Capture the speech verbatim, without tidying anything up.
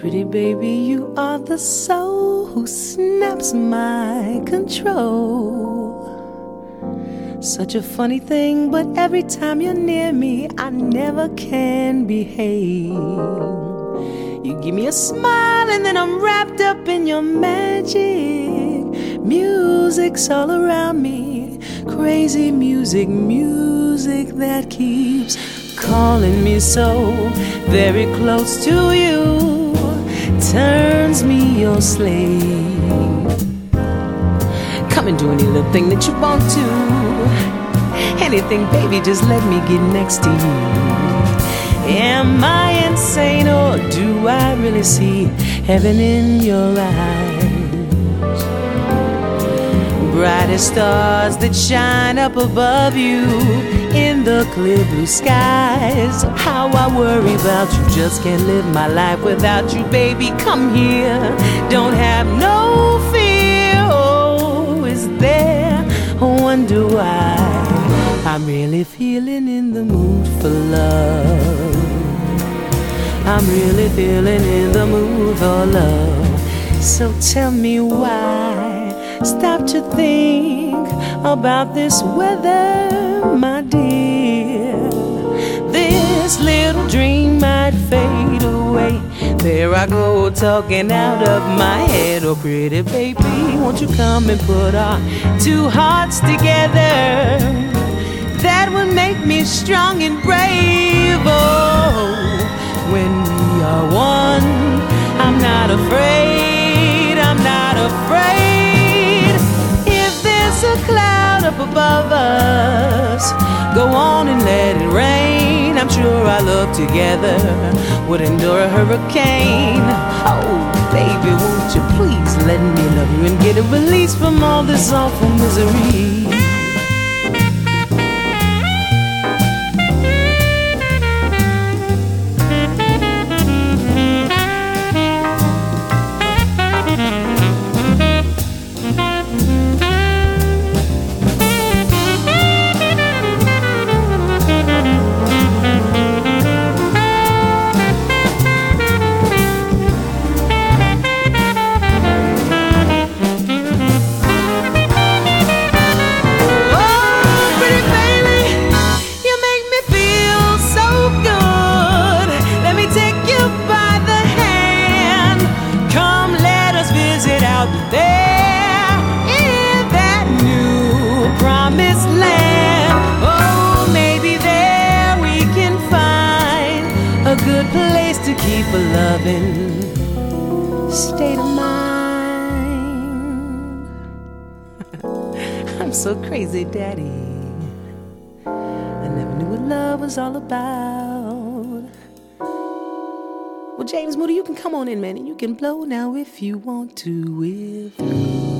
Pretty baby, you are the soul who snaps my control. Such a funny thing, but every time you're near me, I never can behave. You give me a smile and then I'm wrapped up in your magic. Music's all around me, crazy music, music that keeps calling me so very close to you. Turns me your slave. Come and do any little thing that you want to. Anything, baby, just let me get next to you. Am I insane or do I really see heaven in your eyes? Brightest stars that shine up above you in the clear blue skies. How I worry about you, just can't live my life without you, baby. Come here, don't have no fear. Oh, is there? Wonder why I'm really feeling in the mood for love. I'm really feeling in the mood for love. So tell me why. Stop to think about this weather, my dear. This little dream might fade away. There I go, talking out of my head. Oh, pretty baby, won't you come and put our two hearts together? That would make me strong and brave. Oh, when we are one, I'm not afraid, I'm not afraid. A cloud up above us, go on and let it rain. I'm sure our love together would endure a hurricane. Oh, baby, won't you please let me love you and get a release from all this awful misery. Keep a loving state of mind. I'm so crazy, Daddy. I never knew what love was all about. Well, James Moody, you can come on in, man, and you can blow now if you want to with me.